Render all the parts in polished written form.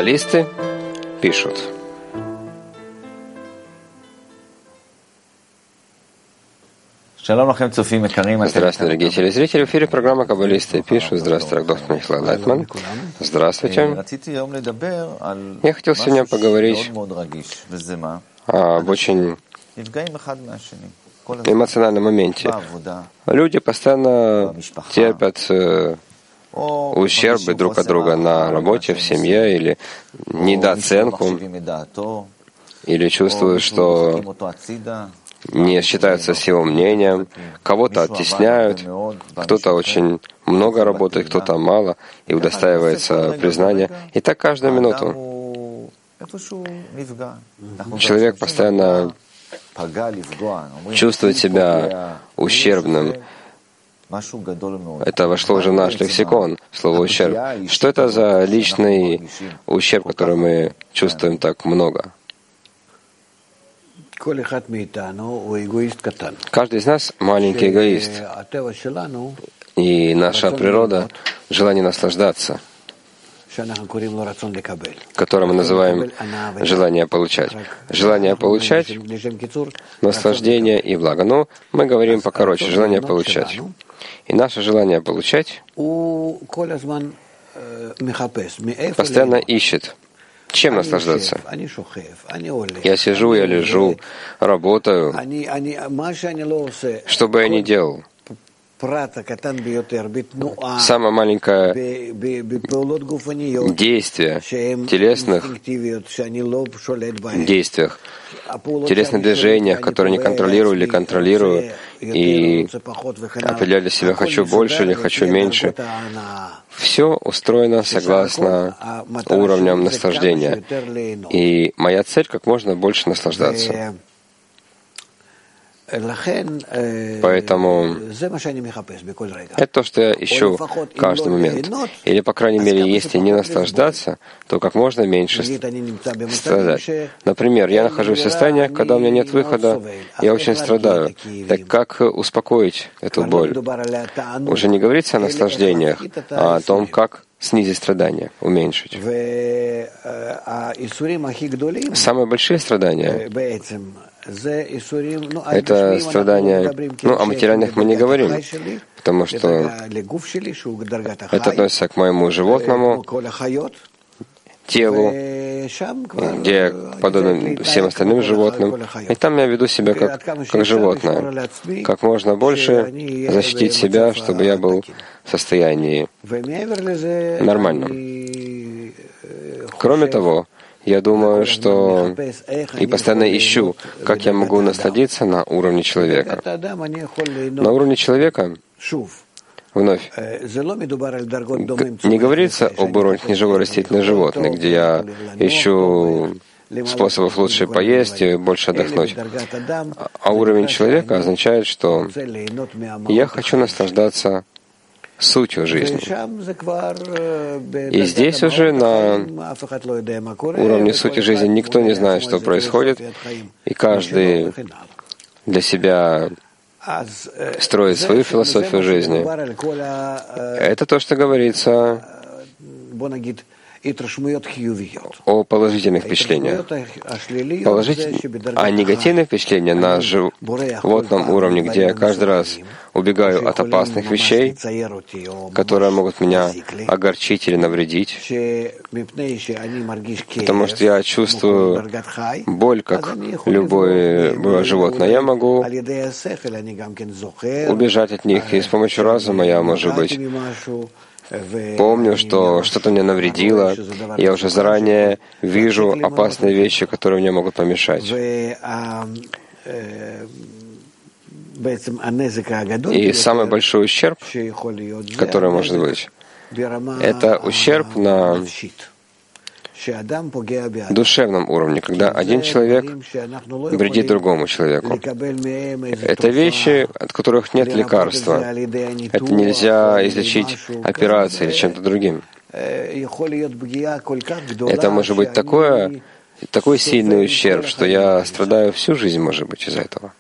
Каббалисты пишут. Здравствуйте, дорогие телезрители. В эфире программа «Каббалисты пишут». Здравствуйте, доктор Михаил Лайтман. Здравствуйте. Я хотел сегодня поговорить об очень эмоциональном моменте. Люди постоянно терпят ущербы друг от друга на работе, в семье, или недооценку, или чувствуют, что не считаются с его мнением, кого-то оттесняют, кто-то очень много работает, кто-то мало, и удостаивается признания. И так каждую минуту. Человек постоянно чувствует себя ущербным. Это вошло уже в наш лексикон, слово «ущерб». Что это за личный ущерб, который мы чувствуем так много? Каждый из нас маленький эгоист. И наша природа — желание наслаждаться, которое мы называем желание получать. Желание получать, наслаждение и благо. Но мы говорим покороче, желание получать. И наше желание получать постоянно ищет, чем наслаждаться. Я сижу, я лежу, работаю. Что бы я ни делал, самое маленькое действие в телесных действиях, телесных движениях, которые не контролирую или контролирую, и определяю для себя, хочу больше или хочу меньше, все устроено согласно уровням наслаждения. И моя цель — как можно больше наслаждаться. Поэтому это то, что я ищу каждый момент. Или, по крайней мере, если не наслаждаться, то как можно меньше страдать. Например, я нахожусь в состоянии, когда у меня нет выхода, я очень страдаю. Так как успокоить эту боль? Уже не говорится о наслаждениях, а о том, как снизить страдания, уменьшить. Самые большие страдания — это страдания, о материальных мы не говорим, потому что это относится к моему животному телу, где я подобен всем остальным животным, и там я веду себя как животное. Как можно больше защитить себя, чтобы я был в состоянии нормальном. Кроме того, я думаю, что и постоянно ищу, как я могу насладиться на уровне человека. На уровне человека, вновь, не говорится об уровне неживой растительных животных, где я ищу способов лучше поесть и больше отдохнуть. А уровень человека означает, что я хочу наслаждаться сутью жизни. И здесь уже на уровне сути жизни никто не знает, что происходит, и каждый для себя строит свою философию жизни. Это то, что говорится о положительных впечатлениях. А негативные впечатления на животном уровне, где я каждый раз убегаю от опасных вещей, которые могут меня огорчить или навредить, потому что я чувствую боль, как любое животное. Я могу убежать от них, и с помощью разума я, может быть, помню, что что-то мне навредило, я уже заранее вижу опасные вещи, которые мне могут помешать. И самый большой ущерб, который может быть, это ущерб на душевном уровне, когда один человек вредит другому человеку. Это вещи, от которых нет лекарства. Это нельзя излечить операцией или чем-то другим. Это может быть такой сильный ущерб, что я страдаю всю жизнь, может быть, из-за этого.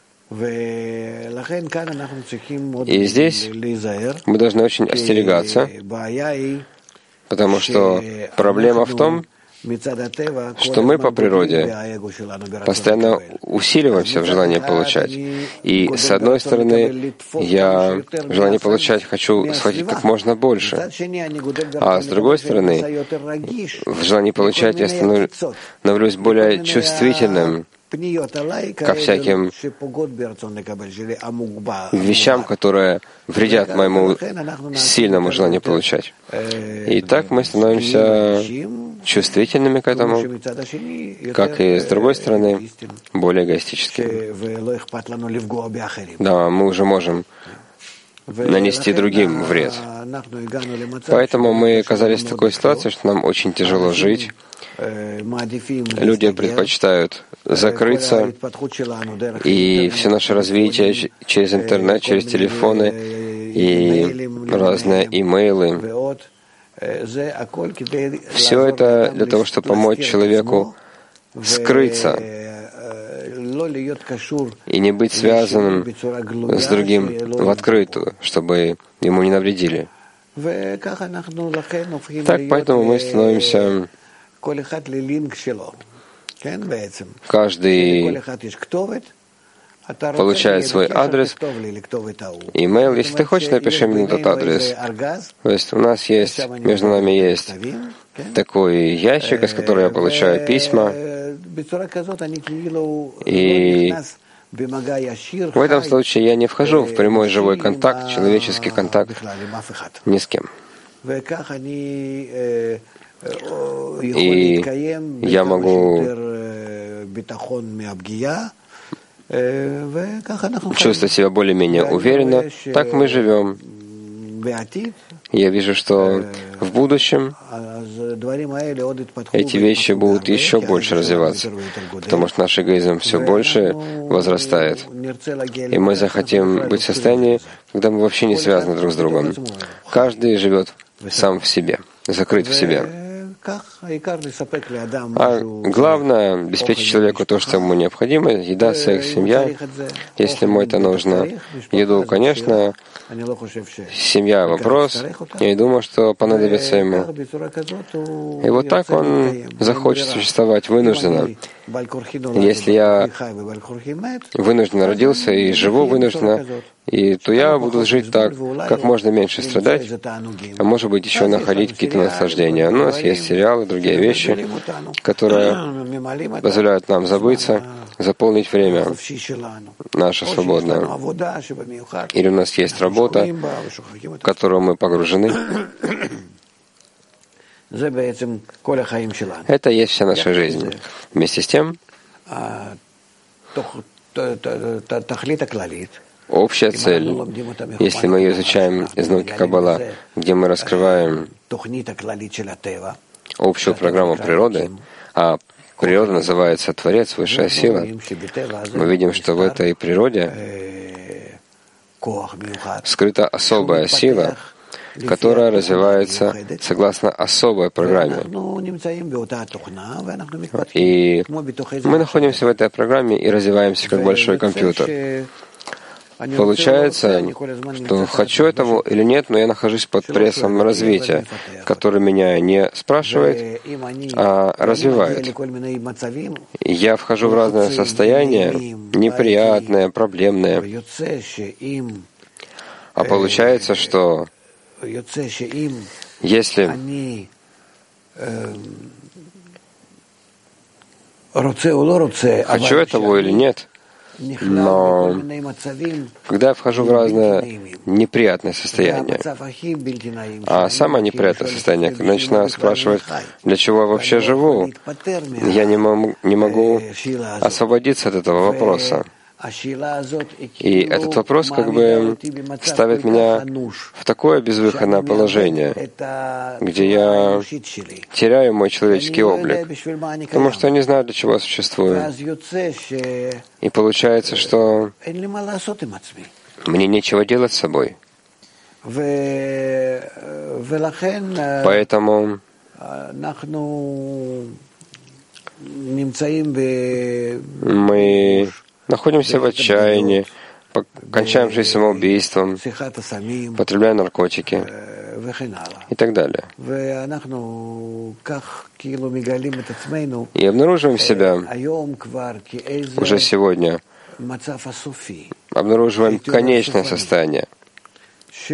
И здесь мы должны очень остерегаться, потому что проблема в том, что мы по природе постоянно усиливаемся в желании получать. И с одной стороны, я в желании получать хочу схватить как можно больше, а с другой стороны, в желании получать я становлюсь более чувствительным ко всяким вещам, которые вредят моему сильному желанию получать. И так мы становимся чувствительными к этому, как и, с другой стороны, более эгоистическими. Да, мы уже можем нанести другим вред. Поэтому мы оказались в такой ситуации, что нам очень тяжело жить. Люди предпочитают закрыться, и все наше развитие через интернет, через телефоны и разные имейлы, все это для того, чтобы помочь человеку скрыться и не быть связанным с другим в открытую, чтобы ему не навредили. Так, поэтому мы становимся... Каждый получает свой адрес, имейл. Если ты хочешь, напиши мне этот адрес. То есть у нас есть, между нами есть такой ящик, из которого я получаю письма. И в этом случае я не вхожу в прямой живой контакт, человеческий контакт ни с кем. И я могу чувствовать себя более-менее уверенно. Так мы живем. Я вижу, что в будущем эти вещи будут еще больше развиваться, потому что наш эгоизм все больше возрастает. И мы захотим быть в состоянии, когда мы вообще не связаны друг с другом. Каждый живет сам в себе, закрыт в себе. А главное — обеспечить человеку то, что ему необходимо: еда, секс, семья. Если ему это нужно, еду, конечно, семья — вопрос. Я не думаю, что понадобится ему. И вот так он захочет существовать вынужденно. Если я вынужденно родился и живу вынужденно, то я буду жить так, как можно меньше страдать, а может быть еще находить какие-то наслаждения. У нас есть сериалы, другие вещи, которые позволяют нам забыться, заполнить время наше свободное. Или у нас есть работа, в которую мы погружены. Это есть вся наша жизнь. Вместе с тем, общая цель, если мы ее изучаем из науки Каббала, где мы раскрываем общую программу природы, а природа называется Творец, высшая сила, мы видим, что в этой природе скрыта особая сила, которая развивается согласно особой программе. И мы находимся в этой программе и развиваемся как большой компьютер. Получается, что хочу этого или нет, но я нахожусь под прессом развития, который меня не спрашивает, а развивает. Я вхожу в разные состояния, неприятные, проблемные. А получается, что если хочу этого или нет, но когда я вхожу в разные неприятные состояния, а самое неприятное состояние, когда начинаю спрашивать, для чего я вообще живу, я не могу освободиться от этого вопроса. И этот вопрос как бы ставит меня в такое безвыходное положение, где я теряю мой человеческий облик, потому что я не знаю, для чего я существую. И получается, что мне нечего делать с собой. Поэтому мы находимся в отчаянии, кончаем жизнь самоубийством, потребляя наркотики. и так далее. И обнаруживаем себя уже сегодня, обнаруживаем конечное состояние. И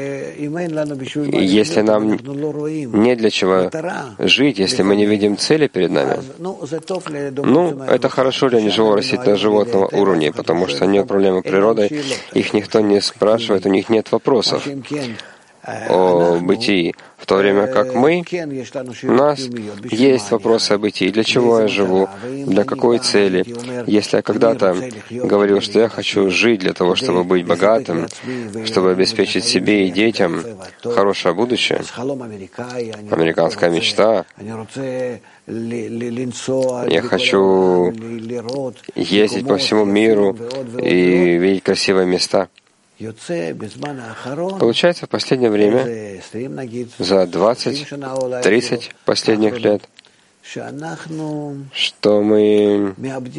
если нам не для чего жить, если мы не видим цели перед нами, это хорошо для неживого растительного животного уровня, потому что они управляемы природой, их никто не спрашивает, у них нет вопросов о бытии. В то время как мы, у нас есть вопросы о бытии. Для чего я живу? Для какой цели? Если я когда-то говорил, что я хочу жить для того, чтобы быть богатым, чтобы обеспечить себе и детям хорошее будущее, американская мечта, я хочу ездить по всему миру и видеть красивые места. Получается, в последнее время, за 20-30 последних лет, что мы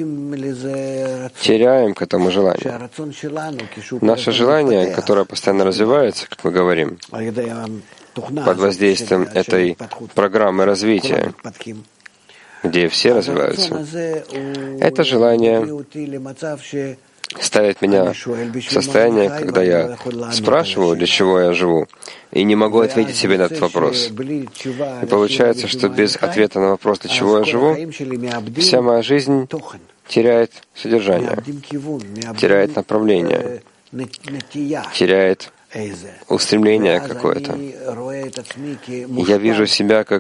теряем к этому желанию. Наше желание, которое постоянно развивается, как мы говорим, под воздействием этой программы развития, где все развиваются, это желание ставит меня в состояние, когда я спрашиваю, для чего я живу, и не могу ответить себе на этот вопрос. И получается, что без ответа на вопрос, для чего я живу, вся моя жизнь теряет содержание, теряет направление, теряет устремление какое-то. Я вижу себя как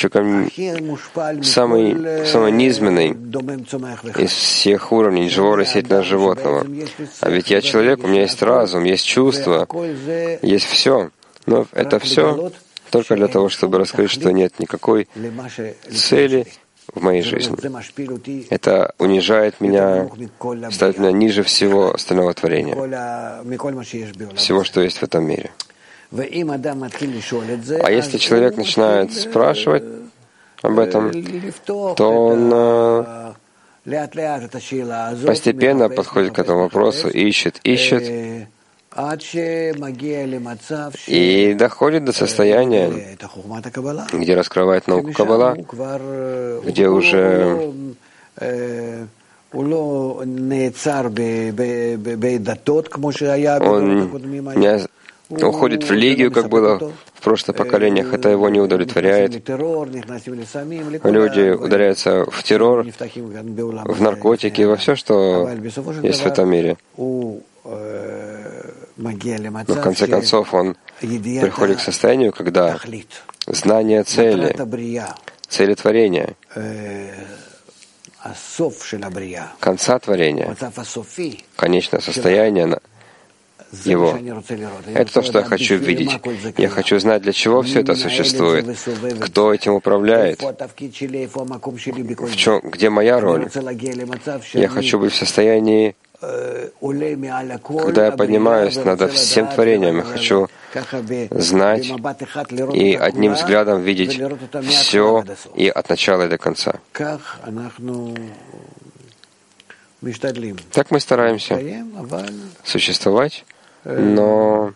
самый низменный из всех уровней живого растительного животного. А ведь я человек, у меня есть разум, есть чувства, есть все. Но это все только для того, чтобы раскрыть, что нет никакой цели в моей жизни. Это унижает меня, ставит меня ниже всего остального творения, всего, что есть в этом мире. А если человек начинает спрашивать об этом, то он постепенно подходит к этому вопросу, ищет, и доходит до состояния, где раскрывает науку Каббала, где уже он не уходит в религию, как было в прошлых поколениях, это его не удовлетворяет. Люди ударяются в террор, в наркотики, во все, что есть в этом мире. Но в конце концов он приходит к состоянию, когда знание цели творения, конца творения, конечное состояние его. Это то, что я хочу видеть. Я хочу знать, для чего все это существует, кто этим управляет, где моя роль. Я хочу быть в состоянии, когда я поднимаюсь над всем творением, я хочу знать и одним взглядом видеть все и от начала и до конца. Так мы стараемся существовать, но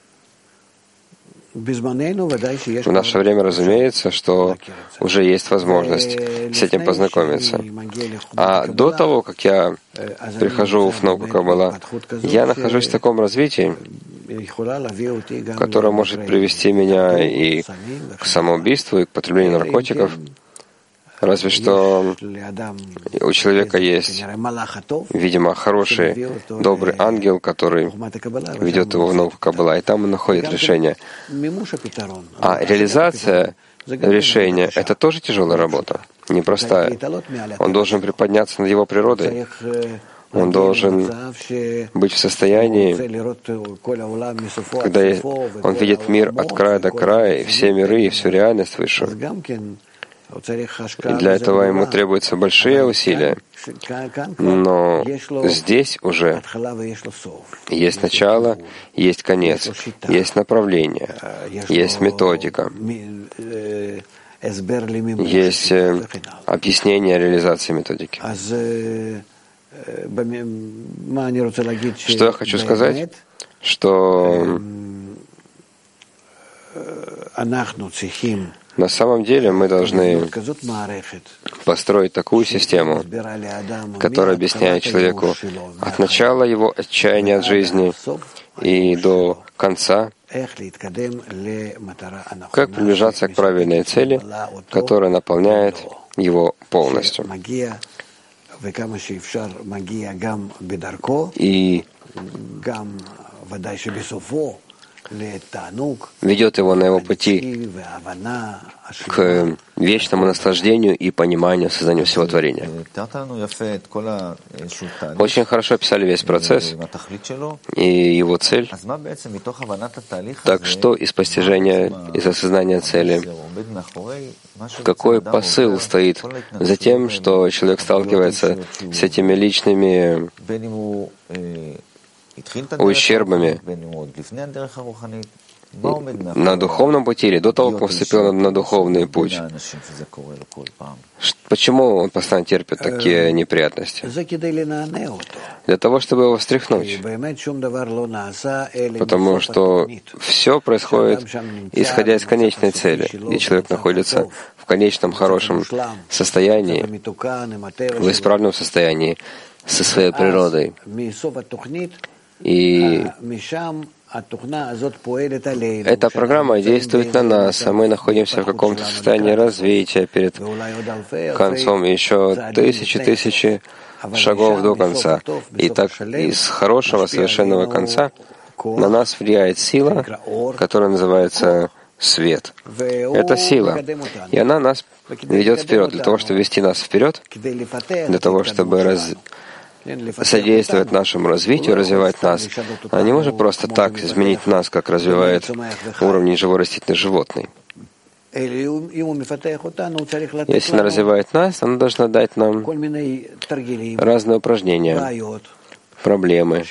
в наше время, разумеется, что уже есть возможность с этим познакомиться. А до того, как я прихожу в науку Каббала, я нахожусь в таком развитии, которое может привести меня и к самоубийству, и к потреблению наркотиков. Разве что у человека есть, видимо, хороший, добрый ангел, который ведет его в науку Каббала, и там он находит решение. А реализация решения — это тоже тяжелая работа, непростая. Он должен приподняться над его природой. Он должен быть в состоянии, когда он видит мир от края до края, и все миры, и всю реальность высшую. И для этого ему требуются большие усилия. Но здесь уже есть начало, есть конец, есть направление, есть методика, есть объяснение реализации методики. Что я хочу сказать? Что На самом деле мы должны построить такую систему, которая объясняет человеку от начала его отчаяния от жизни и до конца, как приближаться к правильной цели, которая наполняет его полностью. И ведет его на его пути к вечному наслаждению и пониманию создания всего творения. Очень хорошо описали весь процесс и его цель. Так что из постижения, из осознания цели, какой посыл стоит за тем, что человек сталкивается с этими личными ущербами на духовном пути или до того, как он вступил на духовный путь? Почему он постоянно терпит такие неприятности? Для того, чтобы его встряхнуть. Потому что все происходит, исходя из конечной цели. И человек находится в конечном хорошем состоянии, в исправленном состоянии со своей природой. И эта программа действует на нас, а мы находимся в каком-то состоянии развития перед концом, еще тысячи шагов до конца. И так из хорошего, совершенного конца на нас влияет сила, которая называется свет. Это сила, и она нас ведет вперед. Для того, чтобы вести нас вперед, для того, чтобы содействовать нашему развитию, развивать нас. Она не может просто так изменить нас, как развивает уровень живорастительный животный. Если она развивает нас, она должна дать нам разные упражнения, проблемы,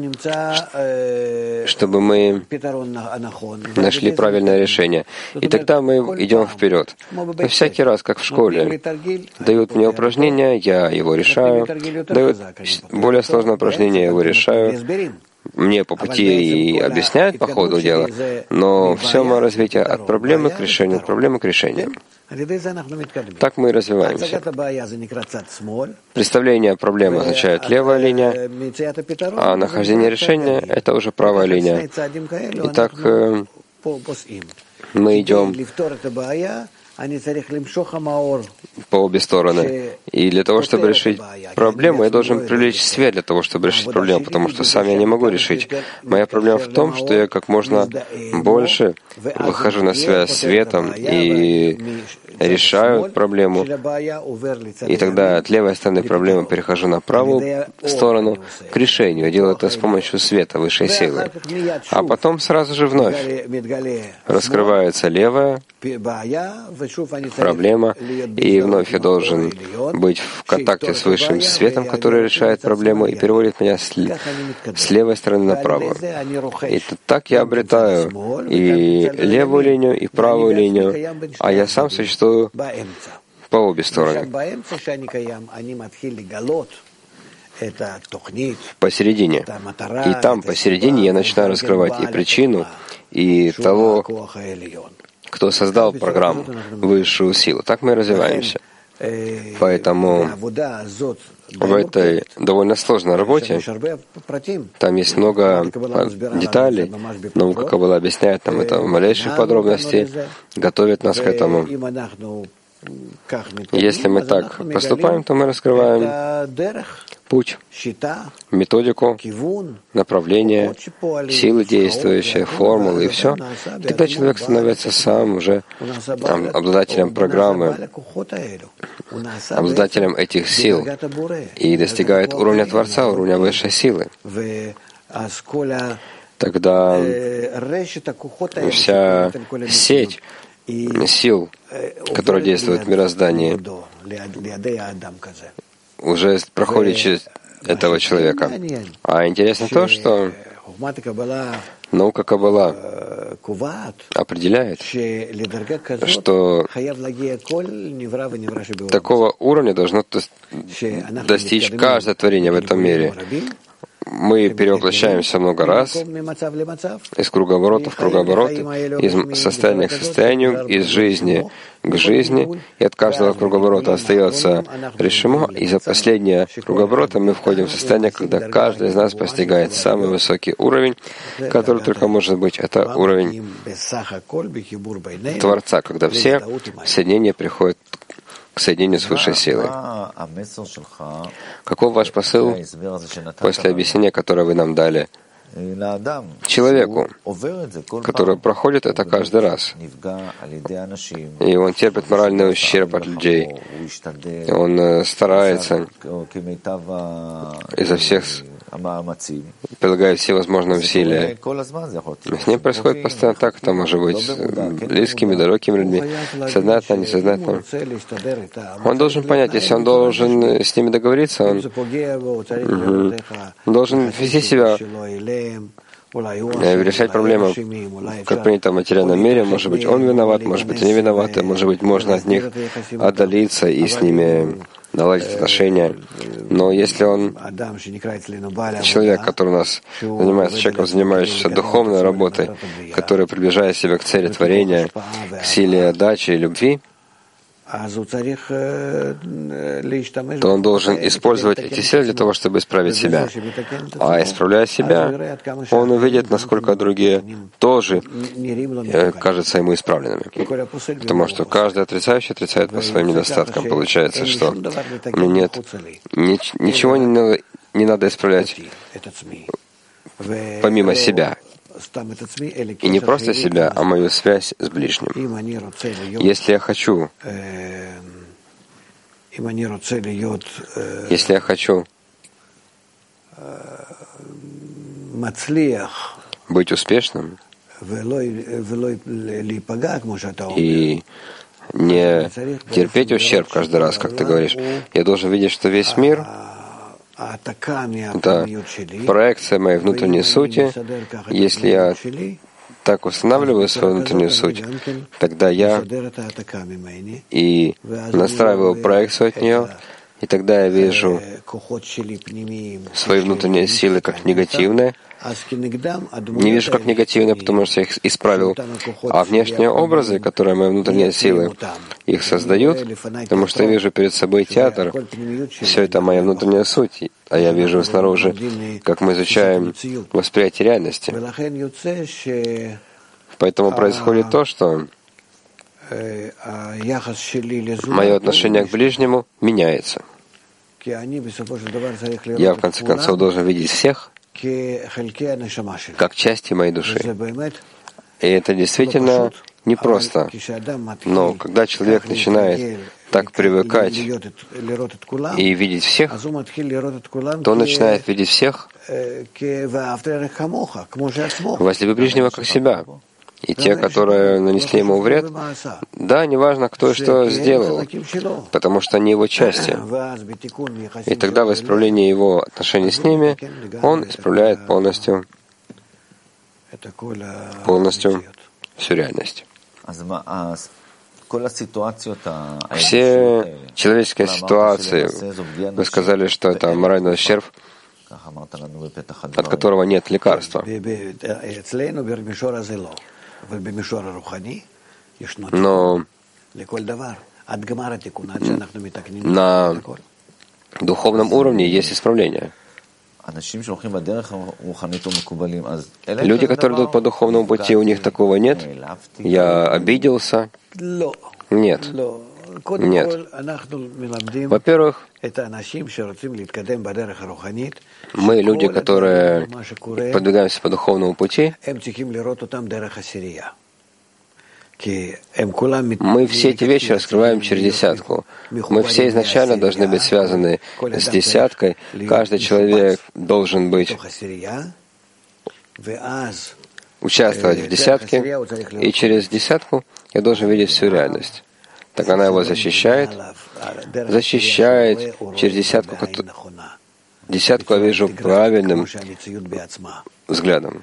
чтобы мы нашли правильное решение. И тогда мы идем вперед. Но всякий раз, как в школе, дают мне упражнение, я его решаю, дают более сложное упражнение, я его решаю. Мне по пути и объясняют по ходу дела, но все мое развитие от проблемы к решению, от проблемы к решению. Так мы и развиваемся. Представление проблемы означает левая линия, а нахождение решения — это уже правая линия. Итак, мы идем по обе стороны. И для того, чтобы решить проблему, я должен привлечь свет для того, чтобы решить проблему, потому что сам я не могу решить. Моя проблема в том, что я как можно больше выхожу на связь с светом и решаю проблему. И тогда от левой стороны проблемы перехожу на правую сторону к решению. Я делаю это с помощью света, высшей силы. А потом сразу же вновь раскрывается левая проблема, и вновь я должен быть в контакте с высшим светом, который решает проблему и переводит меня с левой стороны на правую. И так я обретаю и левую линию, и правую линию, а я сам существую по обе стороны. Посередине. И там, посередине, я начинаю раскрывать и причину, и того, кто создал программу, высшую силу. Так мы и развиваемся. Поэтому в этой довольно сложной работе там есть много деталей. Наука Каббала объясняет нам это в малейших подробностях, готовит нас к этому. Если мы так поступаем, то мы раскрываем путь, методику, направление, силы действующие, формулы и все. И тогда человек становится сам уже обладателем программы, обладателем этих сил и достигает уровня Творца, уровня высшей силы. Тогда вся сеть сил, которые действуют в мироздании, уже проходит через этого человека. А интересно то, что наука Каббала определяет, что такого уровня должно достичь каждое творение в этом мире. мы перевоплощаемся много раз из круговорота в круговорот, из состояния к состоянию, из жизни к жизни, и от каждого круговорота остается решимо, и за последнее круговорота мы входим в состояние, когда каждый из нас постигает самый высокий уровень, который только может быть. Это уровень Творца, когда все соединения приходят к соединению с высшей силой. Каков ваш посыл после объяснения, которое вы нам дали человеку, который проходит это каждый раз, и он терпит моральный ущерб от людей, и он старается изо всех, прилагает все возможные усилия. С ним происходит постоянно так, это может быть с близкими, далекими людьми, сознательно, несознательно. Он должен понять, если он должен с ними договориться, он должен вести себя, решать проблемы, как принято в материальном мире. Может быть, он виноват, может быть, они виноваты, может быть, можно от них отдалиться и с ними наладить отношения. Но если он человек, который у нас занимается, человеком, занимающимся духовной работой, который приближает себя к цели творения, к силе отдачи и любви, то он должен использовать эти силы для того, чтобы исправить себя. А исправляя себя, он увидит, насколько другие тоже кажутся ему исправленными. Потому что каждый отрицающий отрицает по своим недостаткам. Получается, что мне нет, ничего не надо исправлять помимо себя. И не просто себя, а мою связь с ближним. Если я хочу быть успешным и не терпеть ущерб каждый раз, как ты говоришь, я должен видеть, что весь мир — это проекция моей внутренней сути. Если я так устанавливаю свою внутреннюю суть, тогда я и настраиваю проекцию от нее, и тогда я вижу свои внутренние силы как негативные. Не вижу как негативные, потому что я их исправил, а внешние образы, которые мои внутренние силы их создают, потому что я вижу перед собой театр, все это моя внутренняя суть, а я вижу снаружи, как мы изучаем восприятие реальности. Поэтому происходит то, что мое отношение к ближнему меняется. Я, в конце концов, должен видеть всех как части моей души. И это действительно непросто. Но когда человек начинает так привыкать и видеть всех, то он начинает видеть всех, возлюби ближнего как себя. И те, которые нанесли ему вред, да, неважно, кто и что сделал, потому что они его части. И тогда в исправлении его отношений с ними он исправляет полностью всю реальность. Все человеческие ситуации, вы сказали, что это моральный ущерб, от которого нет лекарства. Но на духовном уровне есть исправление. Люди, которые идут по духовному пути, у них такого нет. Я обиделся. Нет. Нет. Во-первых, мы, люди, которые продвигаемся по духовному пути, мы все эти вещи раскрываем через десятку. Мы все изначально должны быть связаны с десяткой. Каждый человек должен быть участвовать в десятке, и через десятку я должен видеть всю реальность. Так она его защищает через десятку. Десятку я вижу правильным взглядом.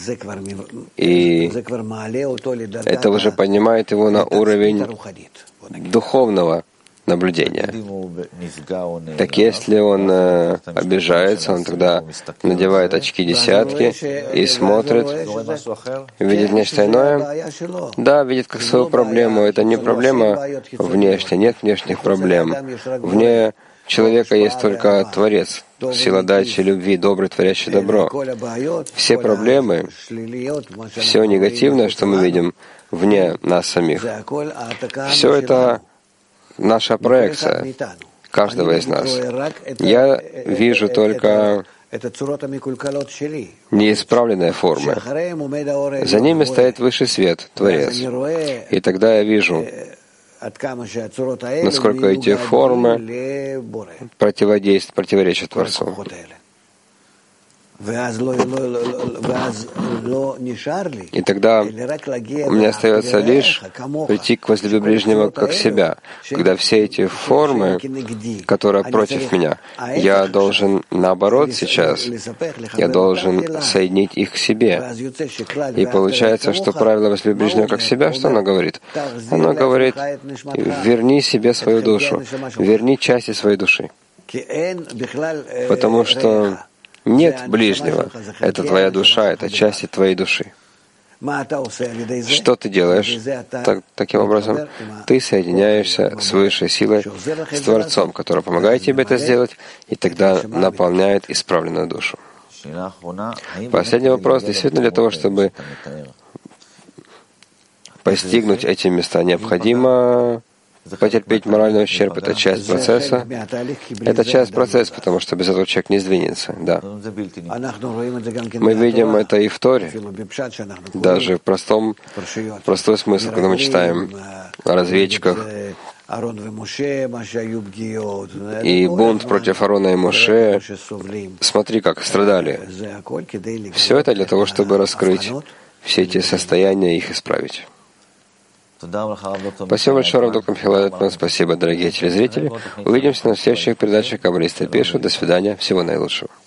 И это уже поднимает его на уровень духовного наблюдения. Так если он обижается, он тогда надевает очки десятки и смотрит, видит нечто иное. Да, видит как свою проблему. Это не проблема внешняя, нет внешних проблем. Вне человека есть только Творец, сила дачи, любви, добрый, творящий добро. Все проблемы, все негативное, что мы видим вне нас самих, все это наша проекция каждого из нас. Я вижу только неисправленные формы. За ними стоит высший свет, Творец. И тогда я вижу, насколько эти формы противоречат Творцу. И тогда у меня остается лишь прийти к возлюби ближнего как себя, когда все эти формы, которые против меня, я должен наоборот сейчас, я должен соединить их к себе. И получается, что правило возлюби ближнего как себя, что оно говорит? Оно говорит, верни себе свою душу, верни части своей души. Потому что нет ближнего. Это твоя душа, это части твоей души. Что ты делаешь таким образом? Ты соединяешься с высшей силой, с Творцом, который помогает тебе это сделать, и тогда наполняет исправленную душу. Последний вопрос. Действительно, для того, чтобы постигнуть эти места, необходимо потерпеть моральный ущерб — это часть процесса. Это часть процесса, потому что без этого человек не сдвинется. Да. Мы видим это и в Торе, даже в простой смысл, когда мы читаем о разведчиках и бунт против Аарона и Моше. Смотри, как страдали. Все это для того, чтобы раскрыть все эти состояния и их исправить. Спасибо большое, Рав доктор Михаил Лайтман. Спасибо, дорогие телезрители. Увидимся на следующих передачах Каббалисты пишут. До свидания. Всего наилучшего.